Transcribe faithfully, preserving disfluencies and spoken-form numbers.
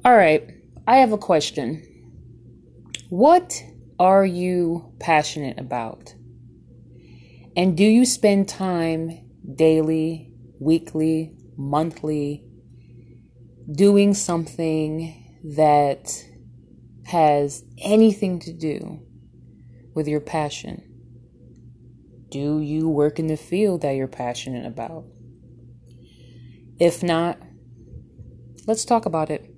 All right, I have a question. What are you passionate about? And do you spend time daily, weekly, monthly doing something that has anything to do with your passion? Do you work in the field that you're passionate about? If not, let's talk about it.